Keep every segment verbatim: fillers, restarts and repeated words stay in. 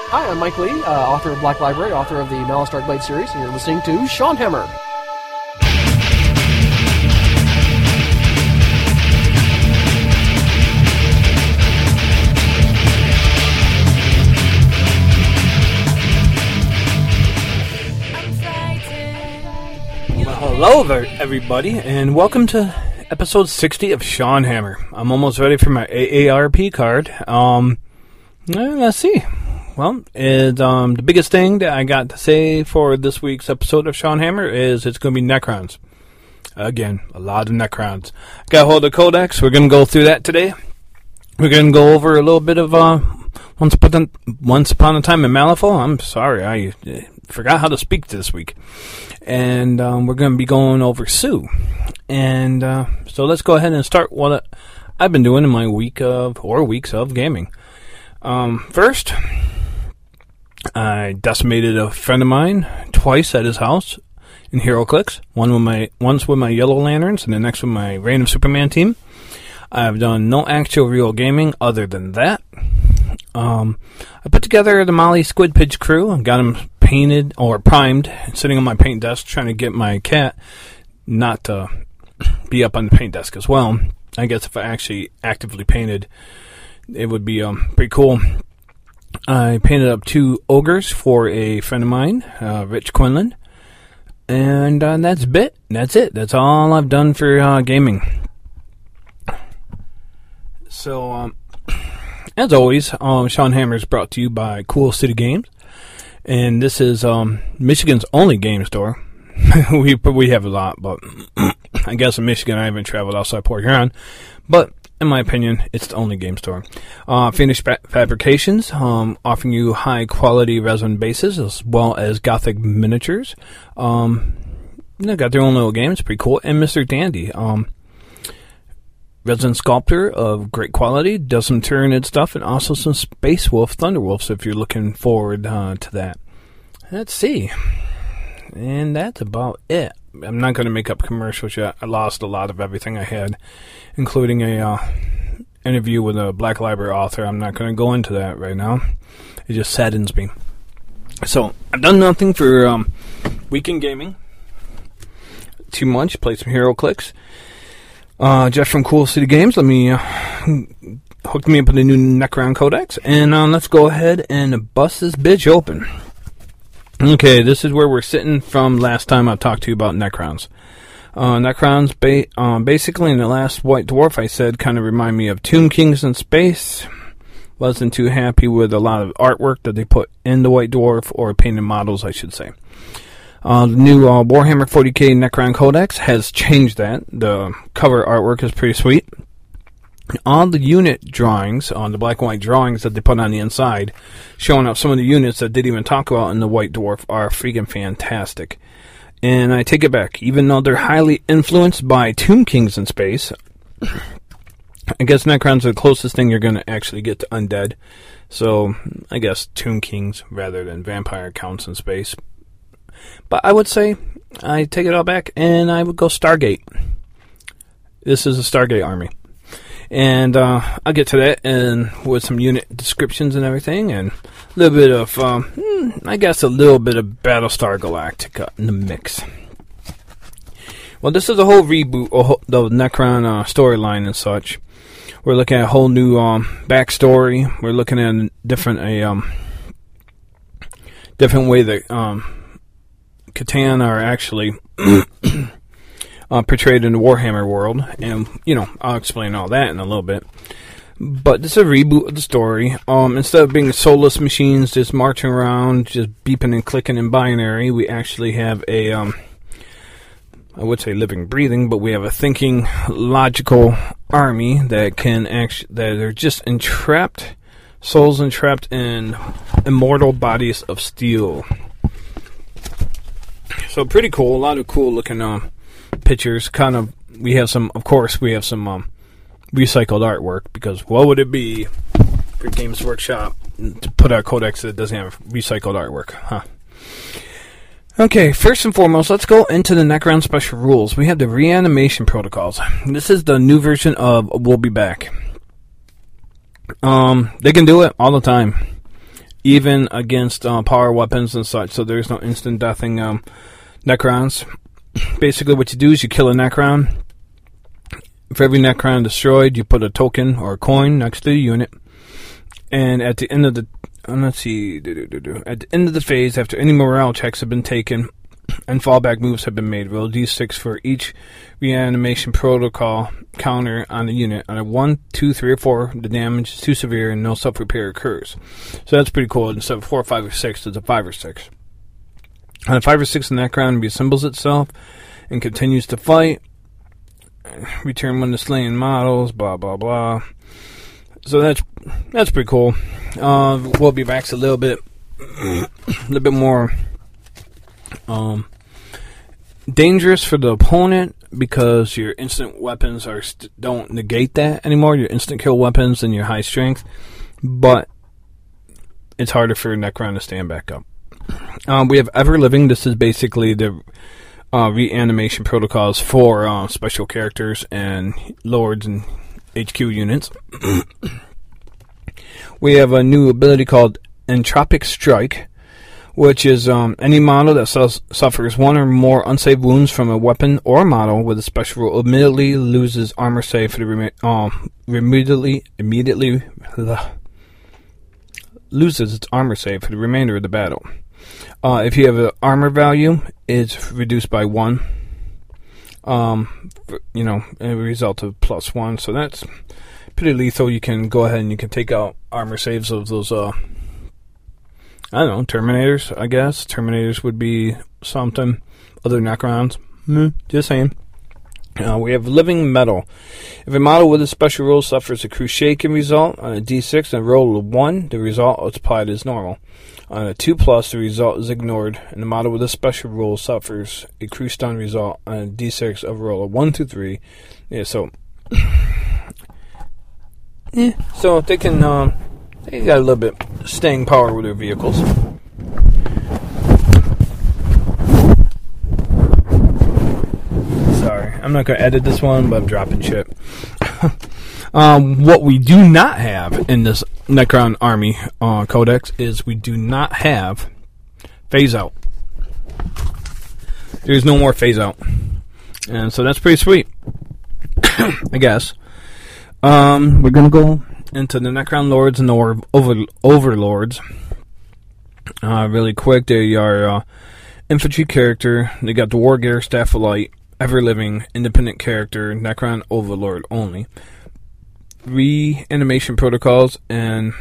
Hi, I'm Mike Lee, uh, author of Black Library, author of the Malice Darkblade series, and you're listening to Sean Hammer. Well, hello there, everybody, and welcome to episode sixty of Sean Hammer. I'm almost ready for my A A R P card. Um, let's see. Well, it, um, the biggest thing that I got to say for this week's episode of Sean Hammer is it's going to be Necrons. Again, a lot of Necrons. Got a hold of Codex. We're going to go through that today. We're going to go over a little bit of uh, Once Upon a, Once Upon a Time in Malifaux. I'm sorry, I uh, forgot how to speak this week. And um, we're going to be going over Sue. And uh, so let's go ahead and start what I've been doing in my week of, or weeks of gaming. Um, first, I decimated a friend of mine twice at his house in HeroClix. One with my, once with my Yellow Lanterns, and the next with my Reign of Superman team. I've done no actual real gaming other than that. Um, I put together the Molly Squid Pitch crew and got them painted or primed, sitting on my paint desk trying to get my cat not to be up on the paint desk as well. I guess if I actually actively painted, it would be um, pretty cool. I painted up two ogres for a friend of mine, uh, Rich Quinlan. And uh, that's it. That's it. That's all I've done for uh, gaming. So, um, as always, um, Sean Hammer is brought to you by Cool City Games. And this is um, Michigan's only game store. we we have a lot, but I guess in Michigan I haven't traveled outside Port Huron. But in my opinion, it's the only game store. Uh, Finished fa- Fabrications, um, offering you high-quality resin bases as well as Gothic miniatures. Um, they got their own little games, pretty cool. And Mister Dandy, um, resin sculptor of great quality, does some Tyranid stuff, and also some Space Wolf Thunderwolves if you're looking forward uh, to that. Let's see. And that's about it. I'm not going to make up commercials yet. I lost a lot of everything I had, including a uh, interview with a Black Library author. I'm not going to go into that right now. It just saddens me. So, I've done nothing for um, Weekend Gaming. Too much. Played some HeroClix. Uh, Jeff from Cool City Games, let me uh, hook me up with the new Necron Codex. And uh, let's go ahead and bust this bitch open. Okay, this is where we're sitting from last time I talked to you about Necrons. Uh, Necrons, ba- uh, basically in the last White Dwarf I said, kind of remind me of Tomb Kings in space. Wasn't too happy with a lot of artwork that they put in the White Dwarf, or painted models, I should say. Uh, the new uh, Warhammer forty K Necron Codex has changed that. The cover artwork is pretty sweet. All the unit drawings, on uh, the black and white drawings that they put on the inside, showing up some of the units that they didn't even talk about in the White Dwarf, are freaking fantastic. And I take it back. Even though they're highly influenced by Tomb Kings in space, I guess Necrons are the closest thing you're going to actually get to undead. So, I guess Tomb Kings rather than vampire counts in space. But I would say, I take it all back, and I would go Stargate. This is a Stargate army. And uh, I'll get to that, and with some unit descriptions and everything, and a little bit of, um, I guess a little bit of Battlestar Galactica in the mix. Well, this is a whole reboot of the Necron uh, storyline and such. We're looking at a whole new um, backstory. We're looking at a different, a um, different way that um, Catan are actually Uh, portrayed in the Warhammer world, and, you know, I'll explain all that in a little bit. But this is a reboot of the story. Um, instead of being soulless machines just marching around, just beeping and clicking in binary, we actually have a, um, I would say living, breathing, but we have a thinking, logical army that can actually, that are just entrapped, souls entrapped in immortal bodies of steel. So pretty cool, a lot of cool looking, um, pictures. Kind of, we have some, of course, we have some um, recycled artwork, because what would it be for Games Workshop to put out a codex that doesn't have recycled artwork, huh? Okay, first and foremost, let's go into the Necron special rules. We have the reanimation protocols. This is the new version of We'll Be Back. Um, they can do it all the time. even against uh, power weapons and such, so there's no instant deathing um, Necrons. Basically, what you do is you kill a Necron. For every Necron destroyed, you put a token or a coin next to the unit. And at the end of the... Uh, let's see... At the end of the phase, after any morale checks have been taken and fallback moves have been made, roll d six for each reanimation protocol counter on the unit. On a one, two, three, or four, the damage is too severe and no self-repair occurs. So that's pretty cool. Instead of four, five, or six, it's a five or six. On a five or six, the Necron reassembles itself and continues to fight. Return when the slain models, blah, blah, blah. So that's that's pretty cool. Uh, we'll be back a little bit, a little bit more um, dangerous for the opponent because your instant weapons are st- don't negate that anymore. Your instant kill weapons and your high strength, but it's harder for Necron to stand back up. Um, we have Ever Living. This is basically the uh, reanimation protocols for uh, special characters and lords and H Q units. We have a new ability called Entropic Strike, which is um, any model that su- suffers one or more unsaved wounds from a weapon or model with a special rule immediately loses armor save for the rem- um, immediately immediately ugh, loses its armor save for the remainder of the battle. Uh, if you have an armor value, it's reduced by one. Um, for, you know, a result of plus one, so that's pretty lethal. You can go ahead and you can take out armor saves of those, uh, I don't know, Terminators, I guess. Terminators would be something. Other Necrons. Mm, just saying. Uh, we have Living Metal. If a model with a special rule suffers a Crusaken result on a d six and a roll of one, the result is applied as normal. On a two plus, the result is ignored, and the model with a special rule suffers a Crew Stun result on a d six of a roll of one to three. Yeah, so... yeah, so they can... Um, they got a little bit staying power with their vehicles. Sorry, I'm not going to edit this one, but I'm dropping shit. um, what we do not have in this Necron Army uh, Codex is we do not have phase out. There's no more phase out. And so that's pretty sweet, I guess. Um, we're going to go into the Necron Lords and the over, over, Overlords. Uh, really quick, they are uh, infantry character. They got the War Gear, Staff of Light, Ever Living, independent character, Necron Overlord only. Reanimation protocols, and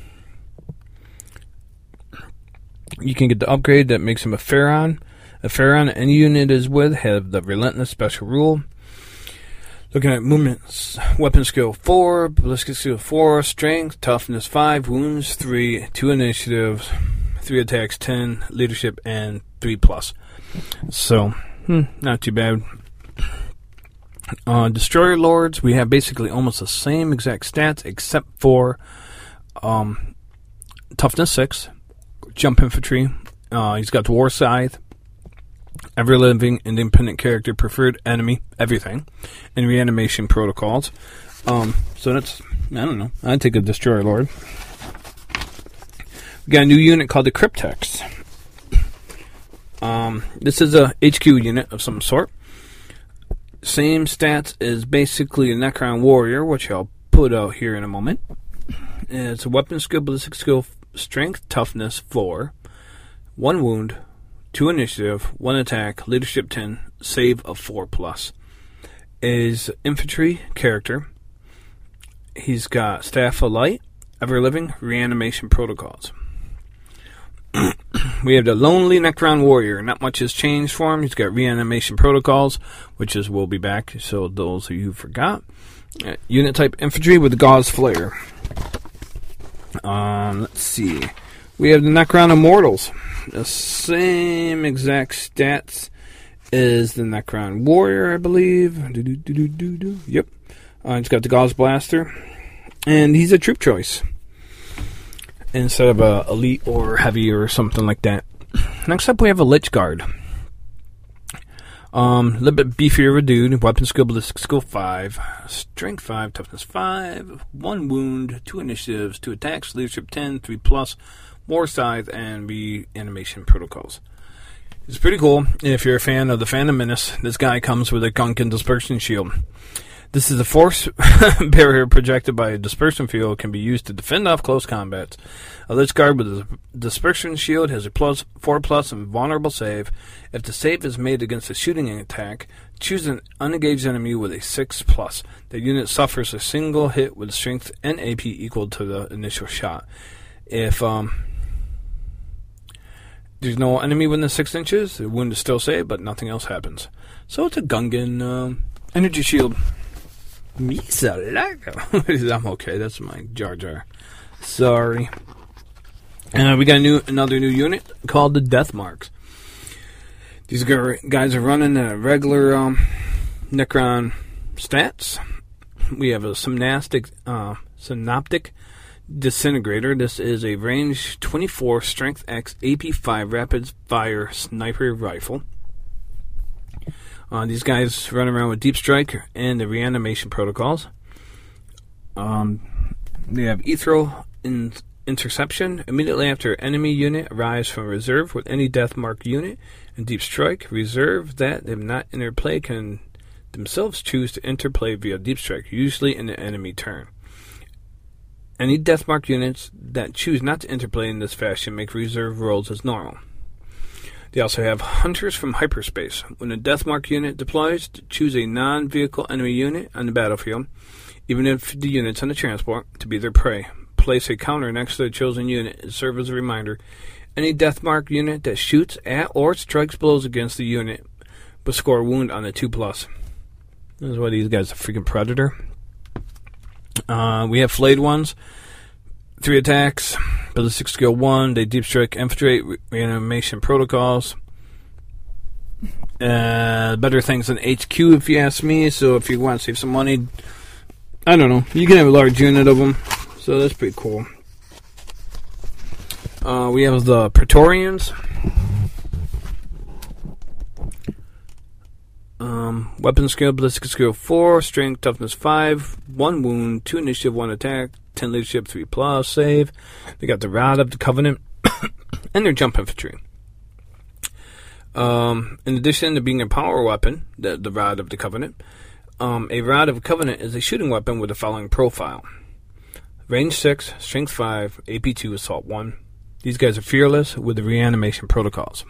you can get the upgrade that makes him a Pharaon. A Pharaon any unit is with have the Relentless special rule. Looking at movements, weapon skill four, ballistic skill four, strength, toughness five, wounds three, two initiatives, three attacks ten, leadership, and three plus. So, hmm, not too bad. Uh, Destroyer Lords, we have basically almost the same exact stats except for um, toughness six, jump infantry. Uh, he's got the War Scythe, Ever Living, independent character, preferred enemy, everything, and reanimation protocols. Um, so that's, I don't know, I'd take a Destroyer Lord. We got a new unit called the Cryptex. Um, this is a H Q unit of some sort. Same stats as basically a Necron Warrior, which I'll put out here in a moment. It's a weapon skill, ballistic skill, strength, toughness four, one wound, two initiative, one attack, leadership ten, save of four plus. Is infantry character. He's got Staff of Light, Ever Living, reanimation protocols. We have the Lonely Necron Warrior. Not much has changed for him. He's got reanimation protocols, which is will be back. So those of you who forgot, uh, unit type infantry with the Gauze Flare. Um, let's see. We have the Necron Immortals. The same exact stats as the Necron Warrior, I believe. Do, do, do, do, do, do. Yep. Uh, he's got the Gauze Blaster. And he's a troop choice instead of a elite or heavy or something like that. Next up, we have a Lich Guard. Um, a little bit beefier of a dude. Weapon skill, ballistic skill five, strength five, toughness five, one wound, two initiatives, two attacks, leadership ten, three plus, war size, and reanimation protocols. It's pretty cool. If you're a fan of the Phantom Menace, this guy comes with a Gunkin dispersion shield. This is a force barrier projected by a dispersion field, can be used to defend off close combat. A Lich Guard with a dispersion shield has a plus four plus and vulnerable save. If the save is made against a shooting attack, choose an unengaged enemy with a six plus. The unit suffers a single hit with strength and A P equal to the initial shot. If um, there's no enemy within six inches, the wound is still saved, but nothing else happens. So it's a Gungan um, energy shield. Misa I'm okay. That's my Jar Jar. Sorry. Uh, we got a new another new unit called the Death Marks. These guys are running a regular um, Necron stats. We have a synaptic, uh, synaptic disintegrator. This is a range twenty-four, strength X, A P five, rapid fire sniper rifle. Uh, these guys run around with Deep Strike and the reanimation protocols. Um, they have Ethereal in interception. Immediately after enemy unit arrives from reserve with any Death Mark unit and Deep Strike, reserve that have not interplay can themselves choose to interplay via Deep Strike, usually in the enemy turn. Any Death Mark units that choose not to interplay in this fashion make reserve rolls as normal. They also have Hunters from Hyperspace. When a Deathmark unit deploys, choose a non-vehicle enemy unit on the battlefield, even if the unit's on the transport, to be their prey. Place a counter next to the chosen unit and serve as a reminder. Any Deathmark unit that shoots at or strikes blows against the unit will score a wound on the two plus. This is why these guys are freaking Predator. Uh, we have Flayed ones. Three attacks, ballistic skill one, they deep strike, infiltrate, re- reanimation protocols. Uh, better things than H Q if you ask me, so if you want to save some money, I don't know, you can have a large unit of them, so that's pretty cool. Uh, we have the Praetorians. Um, weapon skill, ballistic skill four, strength, toughness five, one wound, two initiative, one attack, ten leadership, three plus, save. They got the Rod of the Covenant, and their jump infantry. Um, in addition to being a power weapon, the, the Rod of the Covenant, um, a Rod of the Covenant is a shooting weapon with the following profile. Range six, strength five, A P two, assault one. These guys are fearless with the reanimation protocols.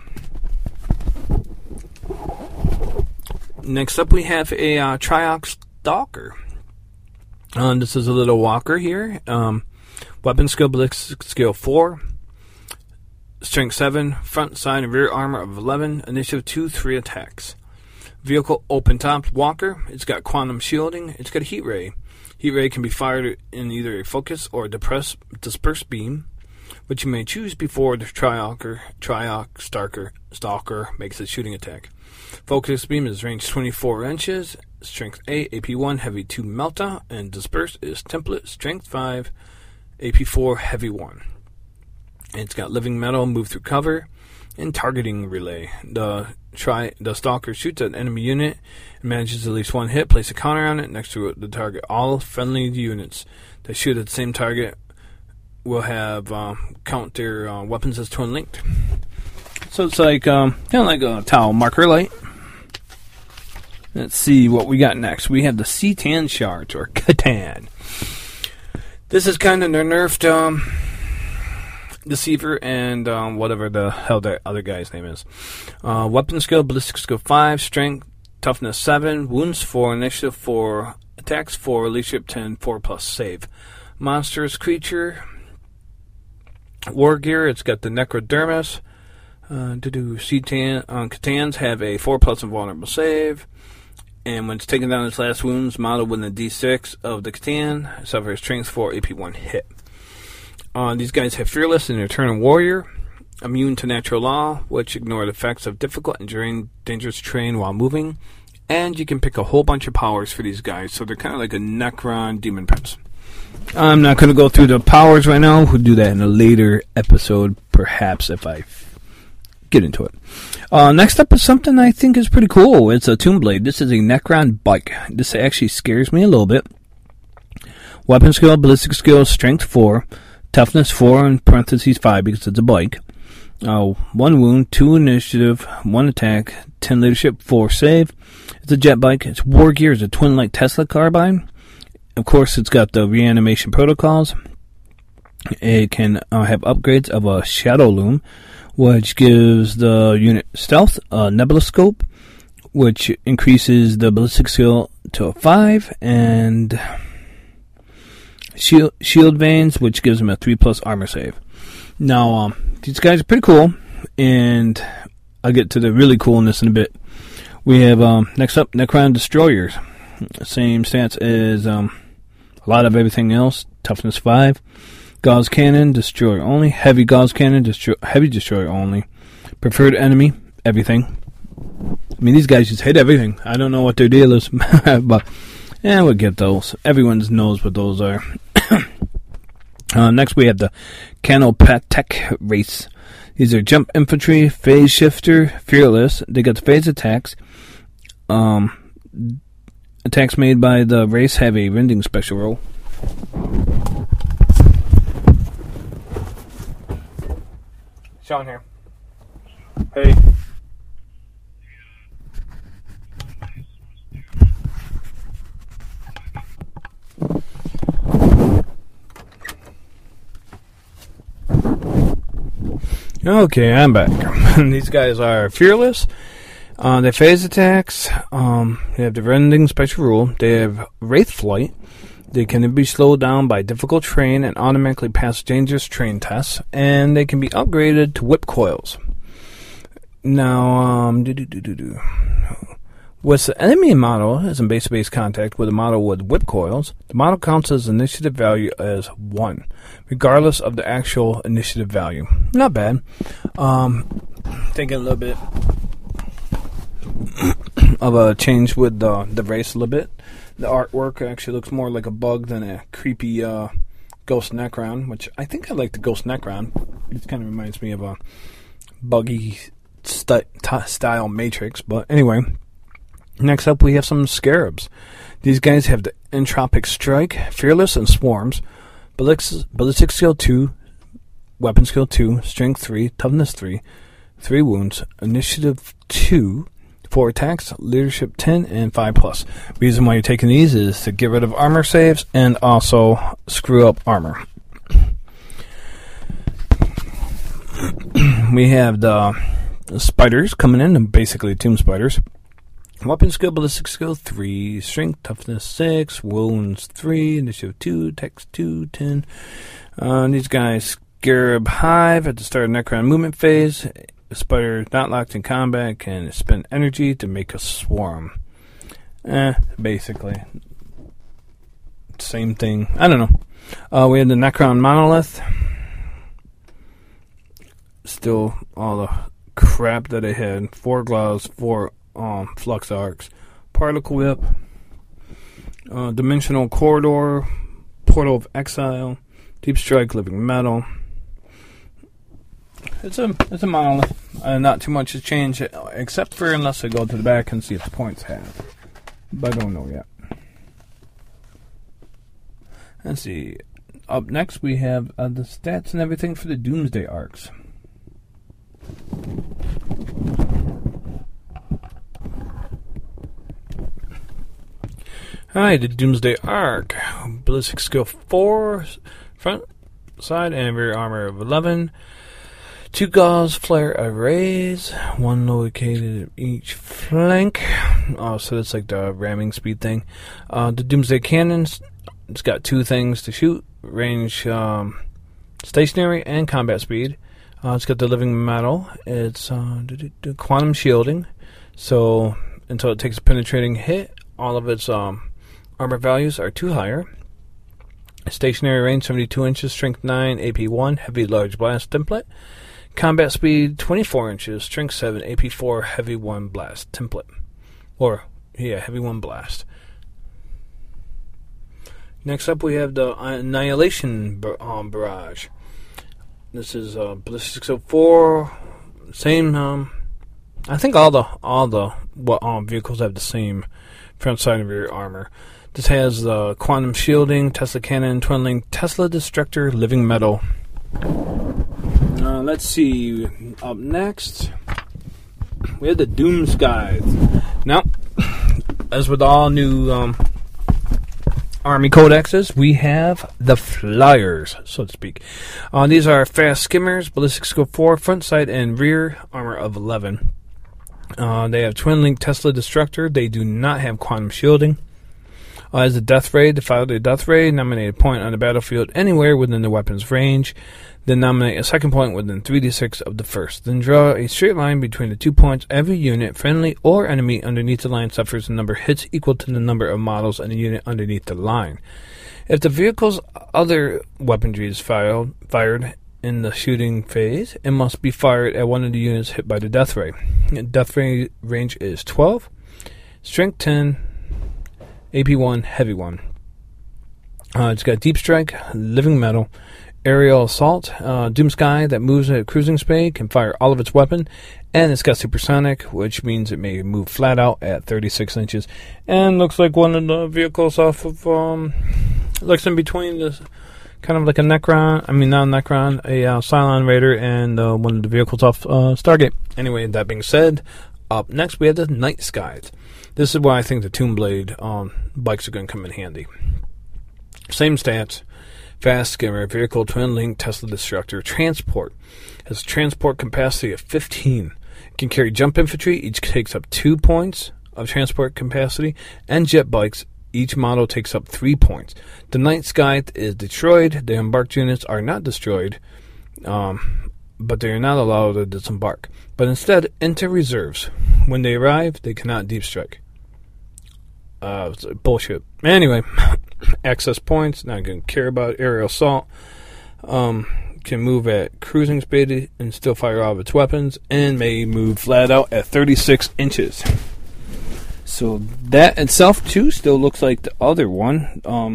Next up, we have a uh, Triox Stalker. Um, this is a little walker here. Um, weapon skill, ballistic skill four. Strength seven. Front, side, and rear armor of eleven. Initiative two, three attacks. Vehicle open-topped walker. It's got quantum shielding. It's got a heat ray. Heat ray can be fired in either a focus or a depress, disperse beam, which you may choose before the Triox Triox Stalker, Stalker makes its shooting attack. Focus beam is range twenty-four inches, strength eight, A P one, heavy two, Melta, and disperse is template, strength five, A P four, heavy one. It's got living metal, move through cover, and targeting relay. The try the Stalker shoots at an enemy unit and manages at least one hit. Place a counter on it next to the target. All friendly units that shoot at the same target will have uh, count their uh, weapons as twin linked. So it's like um, kind of like a towel marker light. Let's see what we got next. We have the C'tan Shards, or C'tan. This is kind of the nerfed um, Deceiver and um, whatever the hell that other guy's name is. Uh, weapon skill, ballistic skill five, strength, toughness seven, wounds four, initiative four, attacks four, leadership ten, four plus save. Monstrous creature. War gear, it's got the Necrodermis. Uh, to do C'tan, uh, C'tans have a four plus and vulnerable save. And when it's taking down its last wounds, modeled with a D six of the C'tan, suffers strength four, A P one hit. Uh, these guys have Fearless and Eternal Warrior, immune to natural law, which ignore the effects of difficult and during dangerous terrain while moving. And you can pick a whole bunch of powers for these guys, so they're kind of like a Necron Demon Prince. I'm not going to go through the powers right now. We'll do that in a later episode, perhaps, if I get into it. Uh, next up is something I think is pretty cool. It's a Toon Blade. This is a Necron bike. This actually scares me a little bit. Weapon skill, ballistic skill, strength four, toughness four, in parentheses five because it's a bike. Uh, one wound, two initiative, one attack, ten leadership, four save. It's a jet bike. It's war gear. It's a twin light Tesla carbine. Of course, it's got the reanimation protocols. It can uh, have upgrades of a shadow loom, which gives the unit stealth, a nebula scope, which increases the ballistic skill to a five, and shield, shield veins, which gives them a three plus armor save. Now, um, these guys are pretty cool, and I'll get to the really coolness in a bit. We have, um, next up, Necron Destroyers. Same stats as um, a lot of everything else. Toughness five. Gauss Cannon, Destroyer only. Heavy Gauss Cannon, destro- Heavy Destroyer only. Preferred Enemy, everything. I mean, these guys just hit everything. I don't know what their deal is, but yeah, we'll get those. Everyone knows what those are. Uh, next, we have the Canopatek race. These are jump infantry, phase shifter, fearless. They got the phase attacks. Um, attacks made by the race have a rending special roll. Sean here. Hey. Okay, I'm back. These guys are fearless. Uh, they phase attacks. Um, they have the rending special rule. They have wraith flight. They can be slowed down by difficult terrain and automatically pass dangerous terrain tests. And they can be upgraded to whip coils. Now, um, do do do do do. With the enemy model is in base-to-base contact with a model with whip coils, the model counts as initiative value as one, regardless of the actual initiative value. Not bad. Um, thinking a little bit of a change with the, the race a little bit. The artwork actually looks more like a bug than a creepy uh, Ghost Necron, which I think I like the Ghost Necron. It kind of reminds me of a buggy st- t- style Matrix, but anyway. Next up, we have some Scarabs. These guys have the Entropic Strike, Fearless, and Swarms. Ballistic, ballistic Skill two, Weapon Skill two, Strength three, Toughness three, three wounds, Initiative two, four attacks, Leadership ten, and five plus. Reason why you're taking these is to get rid of armor saves and also screw up armor. We have the, the Spiders coming in, and basically Tomb Spiders. Weapon skill, ballistic skill three, strength, toughness six, wounds three, initiative two, text two, ten. Uh, these guys, Scarab Hive at the start of Necron movement phase. A spider not locked in combat can spend energy to make a swarm. Eh, basically. Same thing. I don't know. Uh, we had the Necron Monolith. Still all the crap that they had. Four gloves, four Um, Flux Arcs, Particle Whip, uh, Dimensional Corridor, Portal of Exile, Deep Strike, Living Metal. It's a it's a monolith. Uh, not too much has changed, except for unless I go to the back and see if the points have. But I don't know yet. Let's see. Up next, we have uh, the stats and everything for the Doomsday Arcs. Alright, the Doomsday Arc. Ballistic skill four, front, side, and rear armor of eleven. Two gauze flare arrays, one located at each flank. Oh, so that's like the ramming speed thing. Uh, the Doomsday Cannons, it's got two things to shoot. Range, um, stationary, and combat speed. Uh, it's got the Living Metal. It's uh, quantum shielding. So, until it takes a penetrating hit, all of its um, armor values are two higher. Stationary range seventy-two inches, strength nine, A P one, heavy large blast template. Combat speed twenty-four inches, strength seven, A P four, heavy one blast template. Or, yeah, heavy one blast. Next up we have the Annihilation bar- um, Barrage. This is uh, ballistic skill four, same. Um, I think all the all the what um, vehicles have the same front side and rear armor. This has the uh, quantum shielding, Tesla cannon, twin link, Tesla destructor, living metal. Uh, let's see. Up next, we have the Doom Skies. Now, as with all new um, Army codexes, we have the Flyers, so to speak. Uh, these are fast skimmers, ballistic scope four, front side and rear armor of eleven. Uh, they have twin link Tesla destructor. They do not have quantum shielding. Uh, as a death ray, to file a death ray, nominate a point on the battlefield anywhere within the weapon's range. Then nominate a second point within three d six of the first. Then draw a straight line between the two points. Every unit, friendly or enemy, underneath the line suffers a number of hits equal to the number of models in a unit underneath the line. If the vehicle's other weaponry is fired, fired in the shooting phase, it must be fired at one of the units hit by the death ray. Death ray range is twelve, strength ten, A P one, heavy one. Uh, it's got deep strike, living metal, aerial assault, uh, Doom Sky that moves at cruising speed, can fire all of its weapon, and it's got supersonic, which means it may move flat out at thirty-six inches, and looks like one of the vehicles off of, um, looks in between this, kind of like a Necron, I mean not a Necron, a uh, Cylon Raider, and uh, one of the vehicles off uh, Stargate. Anyway, that being said, up next we have the Night Skies. This is why I think the Tomb Blade um, bikes are going to come in handy. Same stats. Fast skimmer, vehicle, twin link, Tesla destructor, transport. Has a transport capacity of fifteen. It can carry jump infantry, each takes up two points of transport capacity, and jet bikes, each model takes up three points. The Night Sky is destroyed. The embarked units are not destroyed, um, but they are not allowed to disembark, but instead enter reserves. When they arrive, they cannot deep strike. Uh, bullshit. Anyway, access points, not going to care about aerial assault. Um, can move at cruising speed and still fire all of its weapons, and may move flat out at thirty-six inches. So that itself, too, still looks like the other one. Um,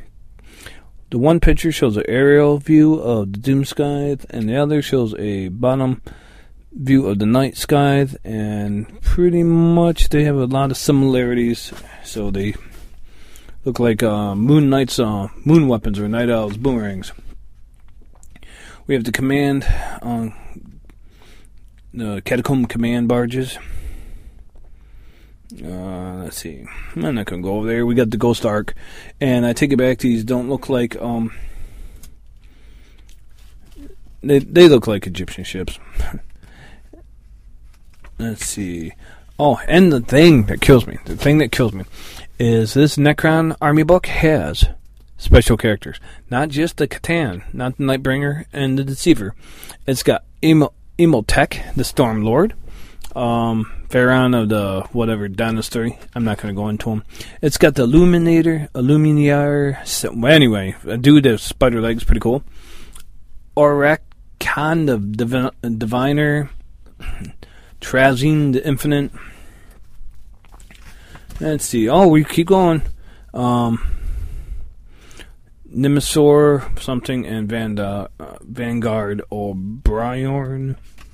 the one picture shows an aerial view of the Doom Skies, and the other shows a bottom view of the Night Skies, and pretty much they have a lot of similarities. So they look like uh, Moon Knight's uh, moon weapons or Night Owl's boomerangs. We have the command, uh, the Catacomb command barges. Uh, let's see. I'm not going to go over there. We got the Ghost Ark. And I take it back, these don't look like... Um, they, they look like Egyptian ships. Let's see. Oh, and the thing that kills me, the thing that kills me, is this Necron Army book has special characters. Not just the Catan, not the Nightbringer and the Deceiver. It's got Emo, Emotech, the Storm Lord, um, Pharaon of the whatever dynasty. I'm not going to go into him. It's got the Illuminator, Illuminator. So, well, anyway, a dude that has spider legs, pretty cool. Orakan, the Divi- Diviner. Trazine the Infinite. Let's see. Oh, we keep going. Um, Nimisor something and Vanda, uh, Vanguard O'Brien.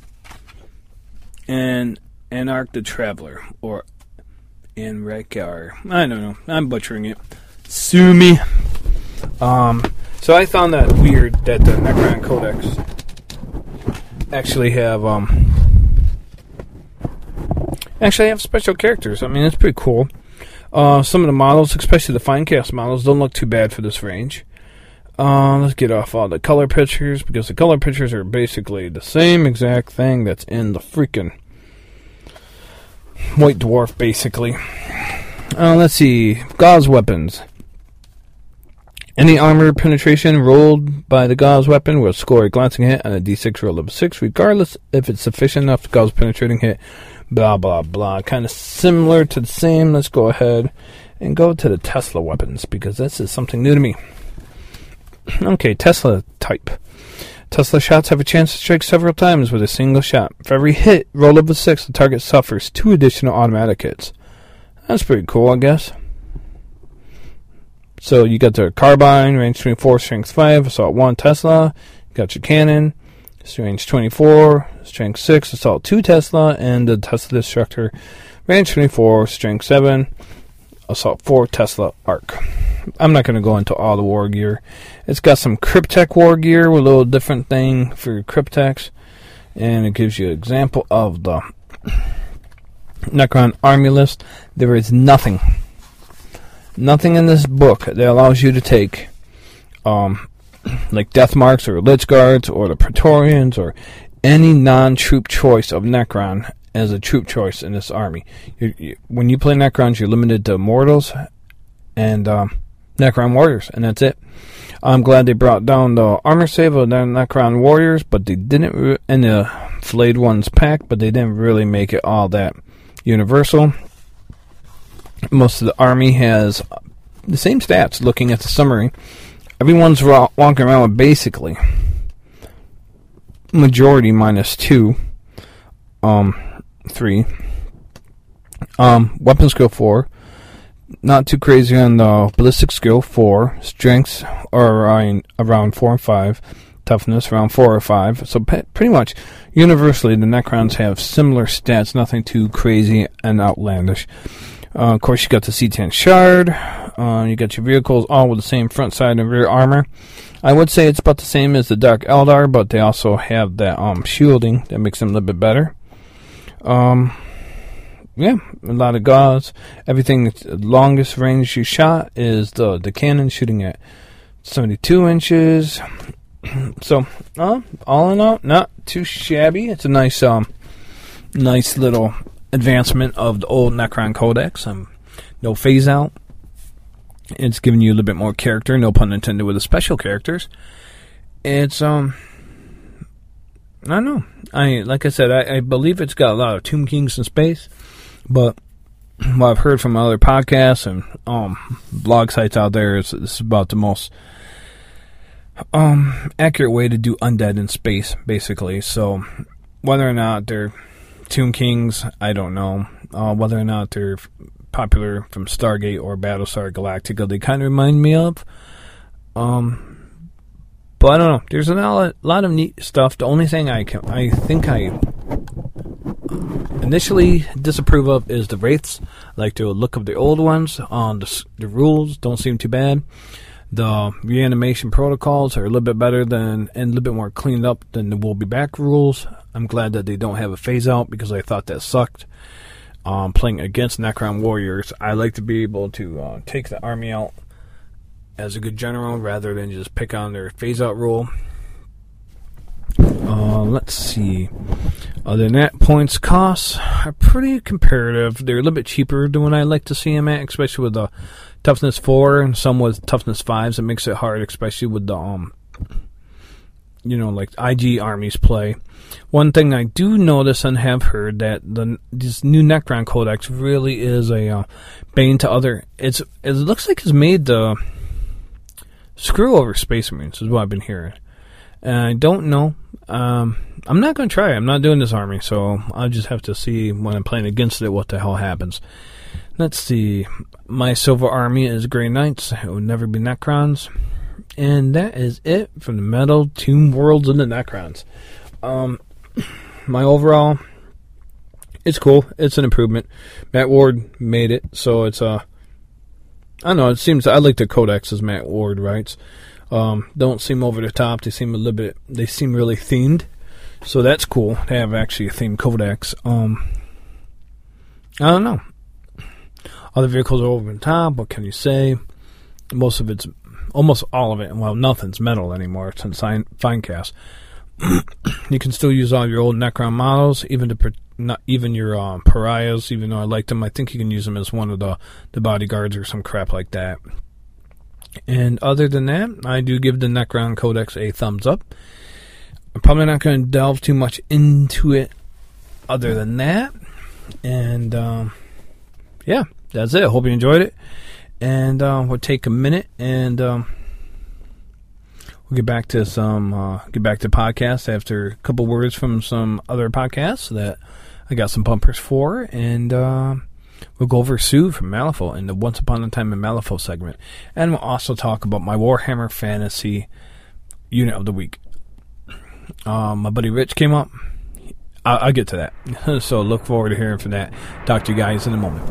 And Anarch the Traveler. Or Anrekar. I don't know. I'm butchering it. Sue me. Um, so I found that weird that the Necron Codex actually have... Um, Actually, I have special characters. I mean, it's pretty cool. Uh, some of the models, especially the Finecast models, don't look too bad for this range. Uh, let's get off all the color pictures, because the color pictures are basically the same exact thing that's in the freaking White Dwarf, basically. Uh, let's see. Gauze weapons. Any armor penetration rolled by the Gauze weapon will score a glancing hit on a d six roll of six, regardless if it's sufficient enough to cause penetrating hit. Blah, blah, blah. Kind of similar to the same. Let's go ahead and go to the Tesla weapons, because this is something new to me. Okay, Tesla type. Tesla shots have a chance to strike several times with a single shot. For every hit, roll of a six, the target suffers two additional automatic hits. That's pretty cool, I guess. So you got the carbine, range twenty-four, strength five, assault one, Tesla. You got your cannon, range twenty-four, strength six, assault two Tesla, and the Tesla Destructor, range twenty-four, strength seven, assault four Tesla Arc. I'm not going to go into all the war gear. It's got some Cryptek war gear with a little different thing for Cryptex, and it gives you an example of the Necron army list. There is nothing, nothing in this book that allows you to take um, like Death Marks or Lich Guards or the Praetorians or any non-troop choice of Necron as a troop choice in this army. You, you, when you play Necrons, you're limited to Mortals and um, Necron Warriors, and that's it. I'm glad they brought down the armor save of the Necron Warriors, but they didn't, in the Flayed Ones pack, but they didn't really make it all that universal. Most of the army has the same stats. Looking at the summary, everyone's ra- walking around with basically majority minus two, um, three, um, weapon skill four. Not too crazy on the ballistic skill, four. Strengths are around, around four and five. Toughness around four or five. So pe- pretty much universally, the Necrons have similar stats. Nothing too crazy and outlandish. Uh, of course, you got the C ten Shard. Uh, you got your vehicles all with the same front side and rear armor. I would say it's about the same as the Dark Eldar, but they also have that um, shielding that makes them a little bit better. Um... Yeah, a lot of gauze. Everything that's longest range you shot is the the cannon shooting at seventy-two inches. So, uh, all in all, not too shabby. It's a nice, um, nice little advancement of the old Necron Codex. Um, no phase out. It's giving you a little bit more character. No pun intended with the special characters. It's um. I don't know. I like I said, I, I believe it's got a lot of Tomb Kings in space. But what I've heard from other podcasts and um, blog sites out there is this is about the most um, accurate way to do undead in space, basically. So whether or not they're Tomb Kings, I don't know. Uh, whether or not they're popular from Stargate or Battlestar Galactica, they kind of remind me of. Um, but I don't know. There's a lot, lot of neat stuff. The only thing I can, I think I initially disapprove of is the Wraiths. I like the look of the old ones. Um, the, the rules don't seem too bad. The reanimation protocols are a little bit better than and a little bit more cleaned up than the We'll Be Back rules. I'm glad that they don't have a phase out because I thought that sucked. Um, playing against Necron Warriors, I like to be able to uh, take the army out as a good general rather than just pick on their phase out rule. Uh, let's see. Other than that, points costs are pretty comparative. They're a little bit cheaper than what I like to see them at, especially with the toughness four and some with toughness fives. It makes it hard, especially with the um, you know, like I G armies play. One thing I do notice and have heard that the this new Necron Codex really is a uh, bane to other. It's it looks like it's made to screw over Space Marines, is what I've been hearing. And I don't know. Um, I'm not going to try it. I'm not doing this army, so I'll just have to see when I'm playing against it what the hell happens. Let's see. My Silver Army is Grey Knights. It would never be Necrons. And that is it from the Metal Tomb Worlds and the Necrons. Um, my overall, it's cool. It's an improvement. Matt Ward made it, so it's a... Uh, I don't know, it seems... I like the Codex, as Matt Ward writes. Um, don't seem over the top. They seem a little bit... They seem really themed. So that's cool to have actually a themed Codex. Um, I don't know. Other vehicles are over the top. What can you say? Most of it's... Almost all of it. Well, nothing's metal anymore since Finecast. You can still use all your old Necron models, even to... Not even your um, pariahs, even though I like them. I think you can use them as one of the, the bodyguards or some crap like that. And other than that, I do give the Necron Codex a thumbs up. I'm probably not going to delve too much into it other than that. And, um, yeah, that's it. Hope you enjoyed it. And uh, we'll take a minute and um, we'll get back to some, uh, get back to podcasts after a couple words from some other podcasts that I got some bumpers for. And, uh, we'll go over Sue from Malifaux in the Once Upon a Time in Malifaux segment. And we'll also talk about my Warhammer Fantasy Unit of the Week. Um, my buddy Rich came up. I'll, I'll get to that. So look forward to hearing from that. Talk to you guys in a moment.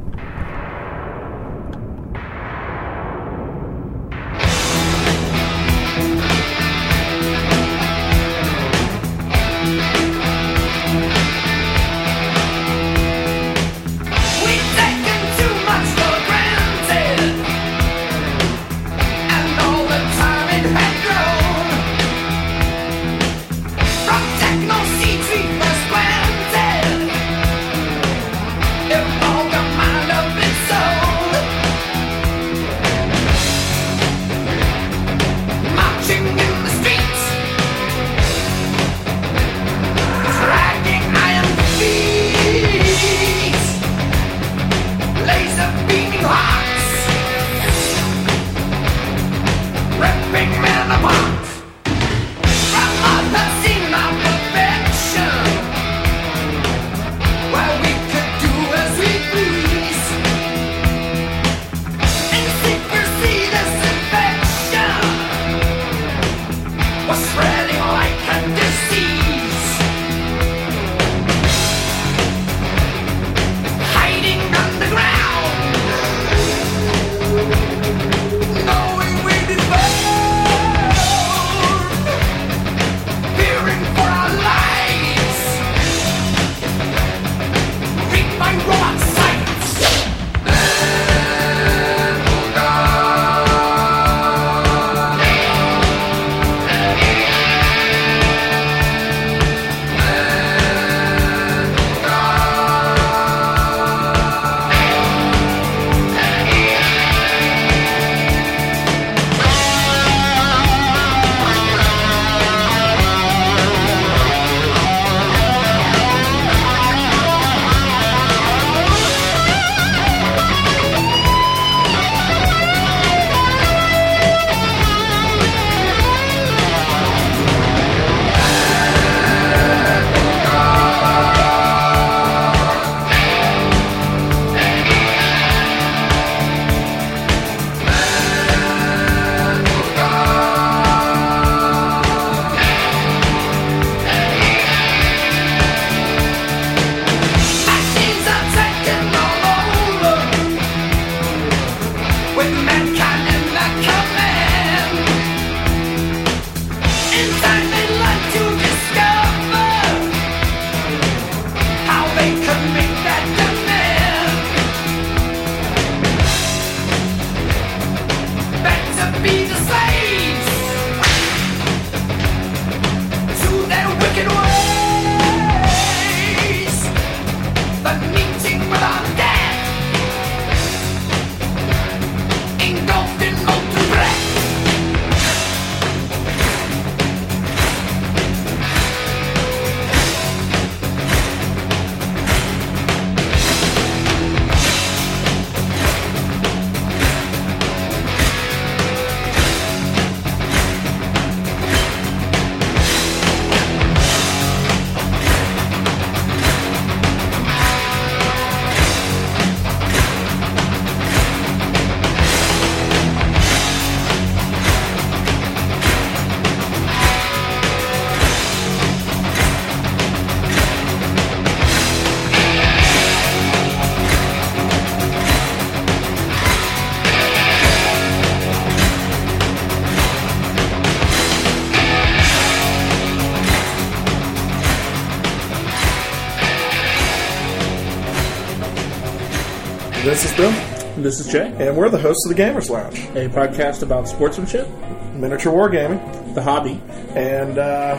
This is Bill. This is Jay. And we're the hosts of the Gamers Lounge, a podcast about sportsmanship, miniature wargaming, the hobby, and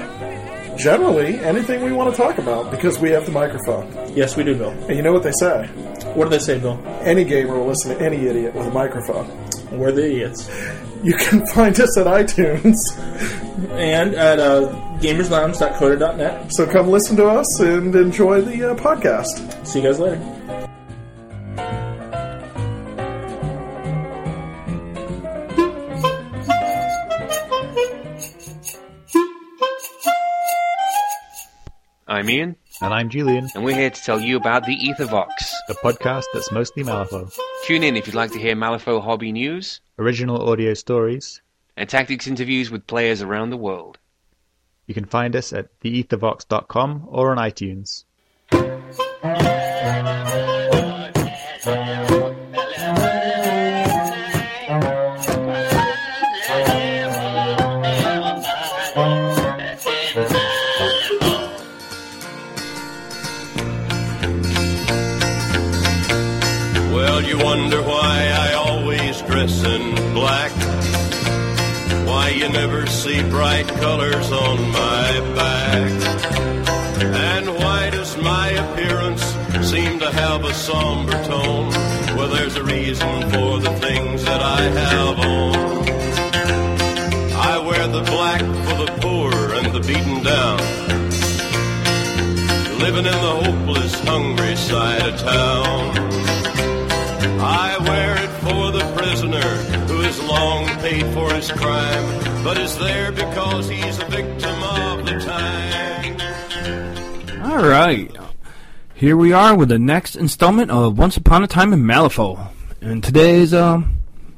uh, generally anything we want to talk about because we have the microphone. Yes, we do, Bill. And you know what they say? What do they say, Bill? Any gamer will listen to any idiot with a microphone. We're the idiots. You can find us at iTunes. And at uh, gamers lounge dot coda dot net. So come listen to us and enjoy the uh, podcast. See you guys later. I'm Ian. And I'm Julian. And we're here to tell you about the Ethervox, the podcast that's mostly Malifaux. Tune in if you'd like to hear Malifaux hobby news, original audio stories, and tactics interviews with players around the world. You can find us at the ether vox dot com or on iTunes. Well, you wonder why I always dress in black, why you never see bright colors on my back, and why does my appearance seem to have a somber tone? Well, there's a reason for the things that I have on. I wear the black for the poor and the beaten down, living in the hopeless, hungry side of town. I wear it for the prisoner who has long paid for his crime, but is there because he's a victim of the time. All right. Here we are with the next installment of Once Upon a Time in Malifaux. And today's, um,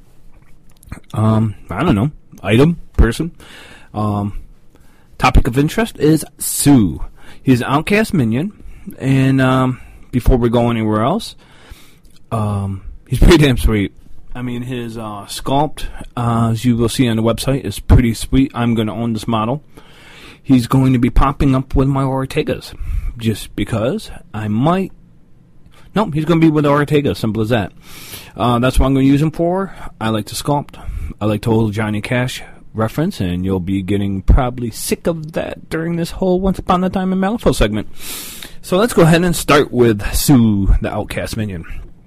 um, I don't know, item, person, um, topic of interest is Sue. He's an outcast minion, and, um, before we go anywhere else, um, he's pretty damn sweet. I mean, his uh, sculpt, uh, as you will see on the website, is pretty sweet. I'm going to own this model. He's going to be popping up with my Ortegas, just because I might. No, he's going to be with the Ortega, simple as that. Uh, that's what I'm going to use him for. I like to sculpt. I like to hold Johnny Cash reference, and you'll be getting probably sick of that during this whole Once Upon a Time in Malifaux segment. So let's go ahead and start with Sue, the outcast minion.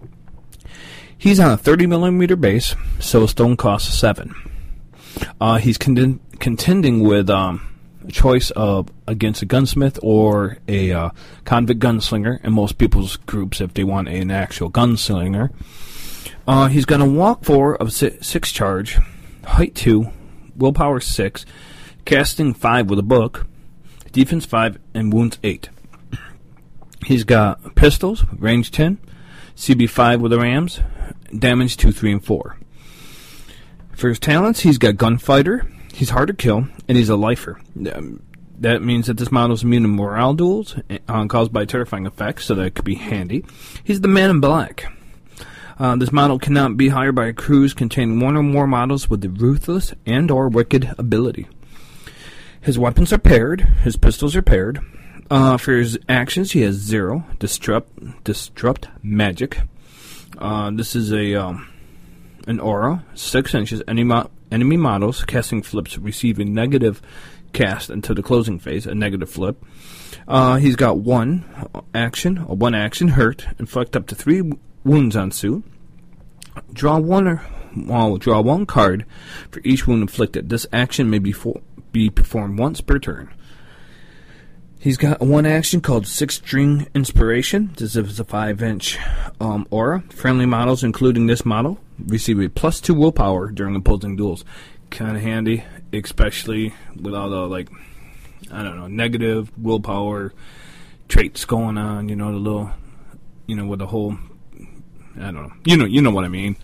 He's on a thirty millimeter base, so stone costs seven. Uh, he's contend- contending with um, a choice of against a gunsmith or a uh, convict gunslinger in most people's groups if they want an actual gunslinger. Uh, he's got a walk four of si- six charge, height two, willpower six, casting five with a book, defense five, and wounds eight. He's got pistols, range ten, C B five with the rams, damage two, three, and four. For his talents, he's got Gunfighter, he's hard to kill, and he's a lifer. Um, that means that this model is immune to morale duels uh, caused by terrifying effects, so that could be handy. He's the man in black. Uh, this model cannot be hired by a cruise containing one or more models with the ruthless and or wicked ability. His weapons are paired, his pistols are paired. Uh, for his actions, he has zero, disrupt, disrupt magic. Uh, this is a um, an aura, six inches. Any mo- enemy models casting flips receive a negative cast until the closing phase, a negative flip. Uh, he's got one action, a one action hurt, inflict up to three w- wounds on Sue. Draw one or well, draw one card for each wound inflicted. This action may be for- be performed once per turn. He's got one action called Six String Inspiration. This is a five inch um, aura. Friendly models, including this model, receive a plus two willpower during opposing duels. Kind of handy, especially with all the, like, I don't know, negative willpower traits going on. You know, the little, you know, with the whole, I don't know. You know, you know what I mean.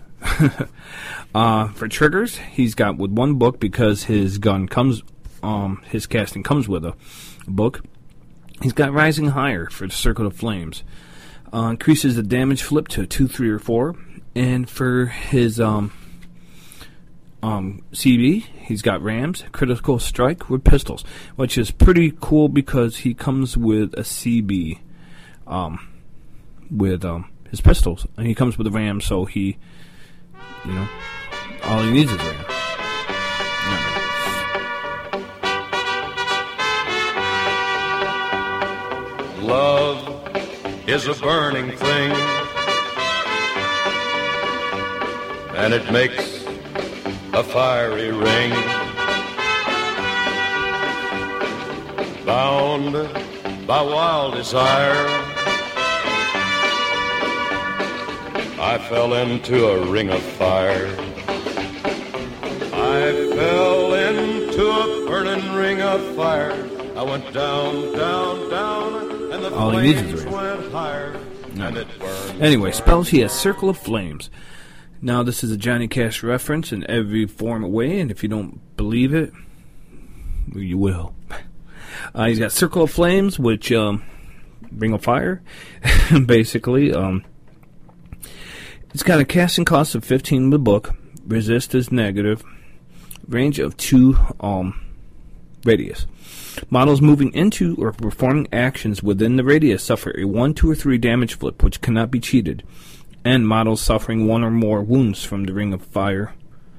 uh, for triggers, he's got with one book because his gun comes, um, his casting comes with a book. He's got Rising Higher for the Circle of Flames. Uh, increases the damage flip to two, three, or four. And for his um, um, C B, he's got Rams, Critical Strike with pistols, which is pretty cool because he comes with a C B um, with um, his pistols. And he comes with a Ram, so he, you know, all he needs is Ram. Love is a burning thing, and it makes a fiery ring. Bound by wild desire, I fell into a ring of fire. I fell into a burning ring of fire. I went down, down, down. All he needs is Ram. No. Anyway, spells, he has Circle of Flames. Now, this is a Johnny Cash reference in every form of way, and if you don't believe it, well, you will. Uh, he's got Circle of Flames, which um, Ring of Fire, basically. Um, it's got a casting cost of fifteen in the book. Resist is negative. Range of two um, radius. Models moving into or performing actions within the radius suffer a one, two, or three damage flip, which cannot be cheated. And models suffering one or more wounds from the Ring of Fire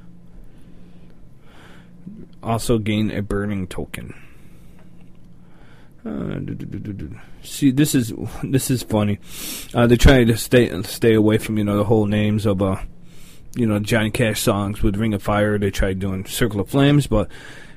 also gain a burning token. Uh, see, this is this is funny. Uh, they try to stay stay away from you know the whole names of uh you know Johnny Cash songs with Ring of Fire. They tried doing Circle of Flames, but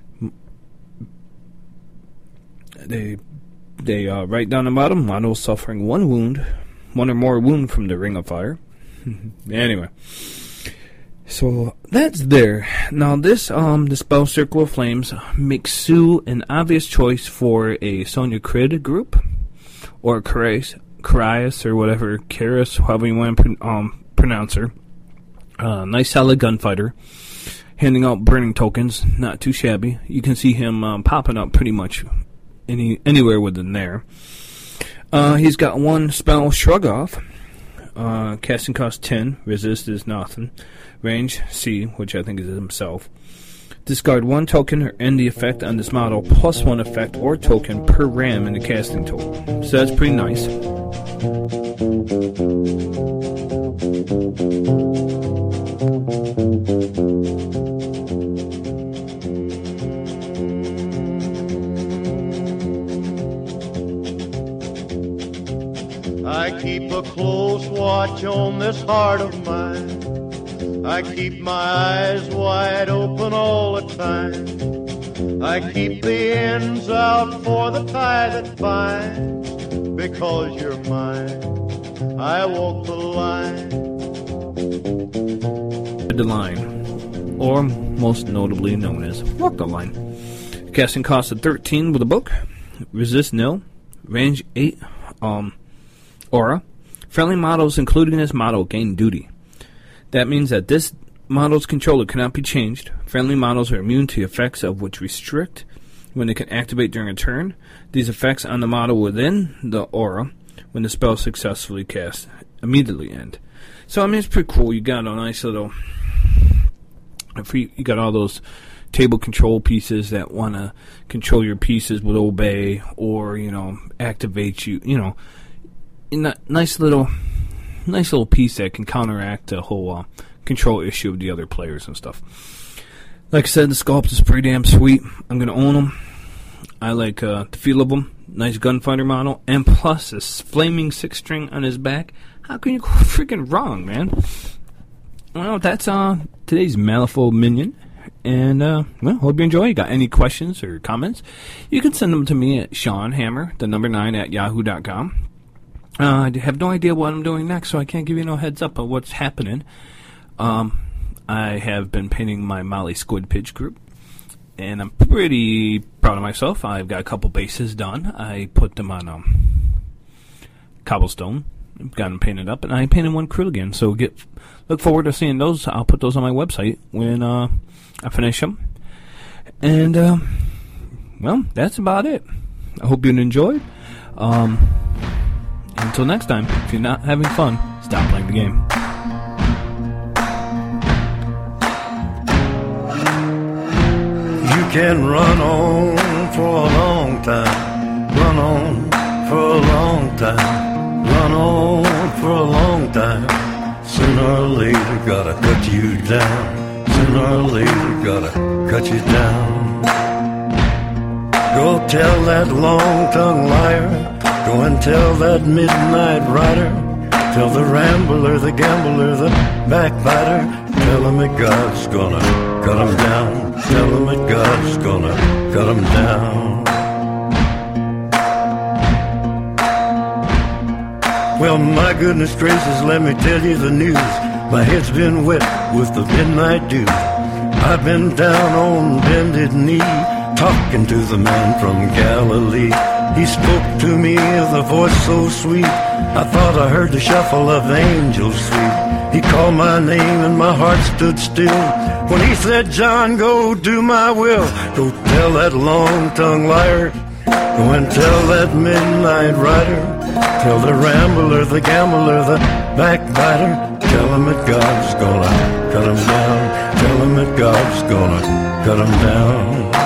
they they uh, write down the bottom model suffering one wound, one or more wound from the Ring of Fire. Anyway. So that's there. Now this um the spell Circle of Flames makes Sue an obvious choice for a Sonya Crid group, or Carias, Carias or whatever, Carias, however you want to um pronounce her. Uh, nice solid gunfighter, handing out burning tokens, not too shabby. You can see him um, popping up pretty much any anywhere within there. Uh, he's got one spell Shrug Off. Uh, casting cost ten. Resist is nothing. Range C, which I think is himself. Discard one token or end the effect on this model plus one effect or token per ram in the casting tool. So that's pretty nice. I keep a close watch on this heart of mine. I keep my eyes wide open all the time. I keep the ends out for the tie that binds. Because you're mine, I walk the line. The line, or most notably known as Walk the Line. Casting cost of thirteen with a book. Resist nil. Range eight. Um, aura. Friendly models, including this model, gain duty. That means that this model's controller cannot be changed. Friendly models are immune to effects of which restrict when they can activate during a turn. These effects on the model within the aura, when the spell is successfully cast, immediately end. So I mean, it's pretty cool. You got a nice little, you got all those table control pieces that want to control your pieces with obey or you know activate you. You know, in that nice little. Nice little piece that can counteract the whole uh, control issue of the other players and stuff. Like I said, the sculpt is pretty damn sweet. I'm going to own them. I like uh, the feel of them. Nice gunfighter model. And plus, this flaming six string on his back. How can you go freaking wrong, man? Well, that's uh, today's Malifaux Minion. And, uh, well, hope you enjoy. You got any questions or comments? You can send them to me at Sean Hammer, the number nine, at yahoo dot com. Uh, I have no idea what I'm doing next, so I can't give you no heads up of what's happening. Um, I have been painting my Molly Squid Pitch group, and I'm pretty proud of myself. I've got a couple bases done. I put them on um, cobblestone, got them painted up, and I painted one krill again. So get look forward to seeing those. I'll put those on my website when uh, I finish them. And, uh, well, that's about it. I hope you enjoyed. Um... Until next time, if you're not having fun, stop playing the game. You can run on for a long time, run on for a long time, run on for a long time. Sooner or later, gotta cut you down. Sooner or later, gotta cut you down. Go tell that long-tongued liar. Go and tell that midnight rider. Tell the rambler, the gambler, the backbiter. Tell him that God's gonna cut him down. Tell him that God's gonna cut him down. Well, my goodness gracious, let me tell you the news. My head's been wet with the midnight dew. I've been down on bended knee, talking to the man from Galilee. He spoke to me with a voice so sweet, I thought I heard the shuffle of angels sweet. He called my name and my heart stood still when he said, John, go do my will. Go tell that long-tongued liar Go and tell that midnight rider, tell the rambler, the gambler, the backbiter, tell him that God's gonna cut him down. Tell him that God's gonna cut him down.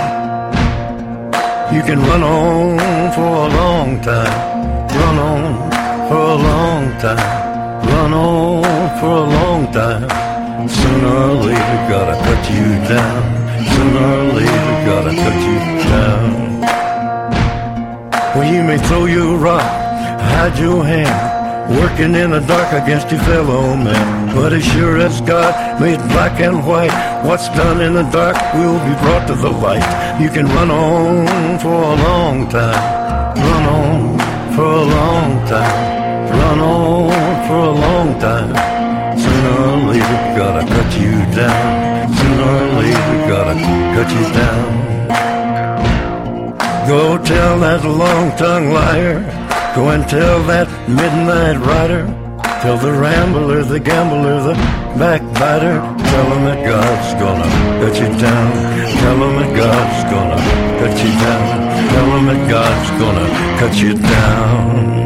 You can run on for a long time, run on for a long time, run on for a long time. Sooner or later gotta cut you down. Sooner or later gotta cut you down. Well, you may throw your rock, hide your hand, working in the dark against your fellow man. But as sure as God made black and white, what's done in the dark will be brought to the light. You can run on for a long time, run on for a long time, run on for a long time. Sooner or later gotta cut you down. Sooner or later gotta cut you down. Go tell that long-tongued liar, go and tell that midnight rider, tell the rambler, the gambler, the backbiter, tell him that God's gonna cut you down. Tell him that God's gonna cut you down. Tell him that God's gonna cut you down.